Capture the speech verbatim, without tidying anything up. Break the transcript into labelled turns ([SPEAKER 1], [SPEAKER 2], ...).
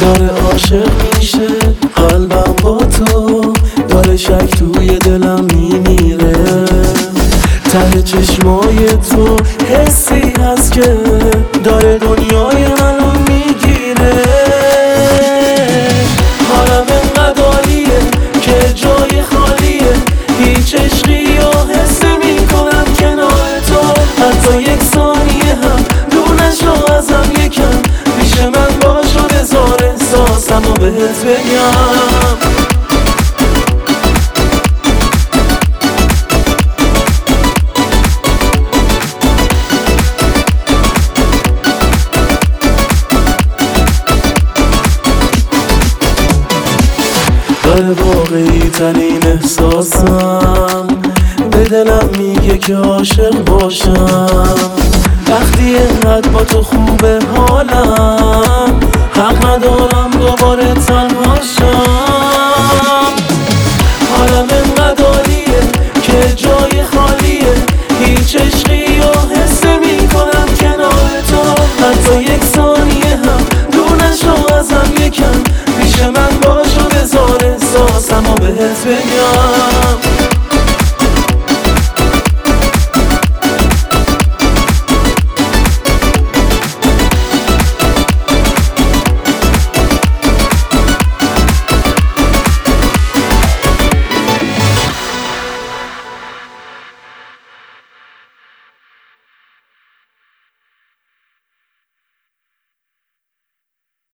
[SPEAKER 1] داره عاشق میشه قلبم با تو، داره شک توی دلم میمیره. ته چشمای تو حسی هست که داره دنیای منو میگیره. حالم انقدر عالیه که جای خالیه، هیچ عشقی یا حسی میکنم کنار تو. حتی یک ثانیه هم دور نشو ازم یکم، پیش من باش و بذار احساسم و بهت بگم. داره واقعی ترین احساسم، به دلم میگه که عاشق باشم. وقتی اینقدر با تو خوبه حالم، حق ندارم دوباره